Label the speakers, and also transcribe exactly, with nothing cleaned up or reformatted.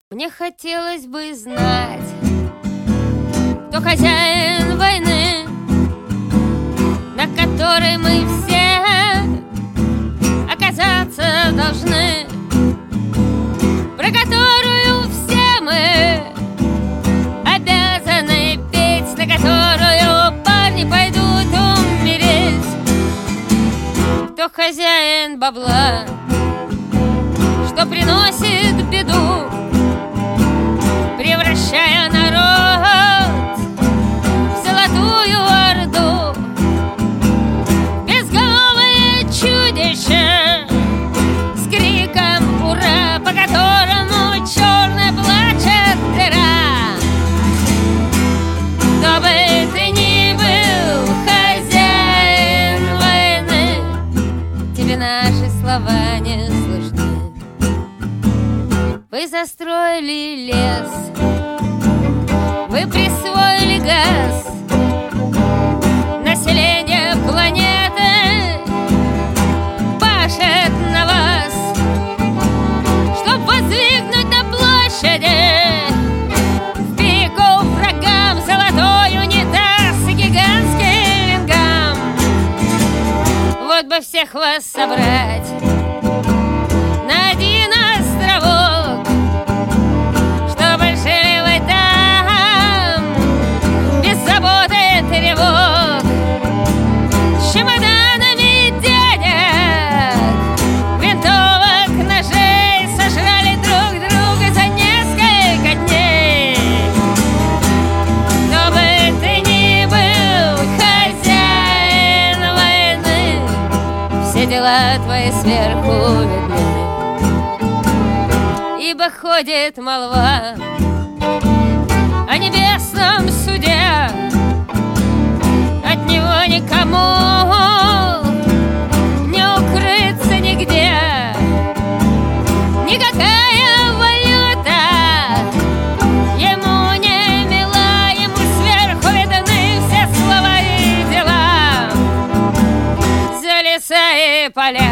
Speaker 1: Мне хотелось бы знать, кто хозяин войны, на которой мы все оказаться должны, про которую все мы обязаны петь, на которую парни пойдут умереть. Кто хозяин бабла, что приносит беду, превращая народ в золотую орду. Безголовое чудище с криком «Ура!», по которому черная плачет дыра. Кто бы ты ни был, хозяин войны, тебе наши слова не слышны. Вы застроили лес, вы присвоили газ, население планеты пашет на вас, чтоб воздвигнуть на площади в пику врагам золотой унитаз и гигантский лингам. Вот бы всех вас собрать на один островок, чтобы жили вы там без забот и тревог, с чемоданами денег, винтовок, ножей, сожрали друг друга за несколько дней. Кто бы ты ни был, хозяин войны, все дела твои сверху видны, ибо ходит молва о небесном суде. От него никому не укрыться нигде. Никакая валюта ему не мила, ему сверху видны все слова и дела. За леса и поля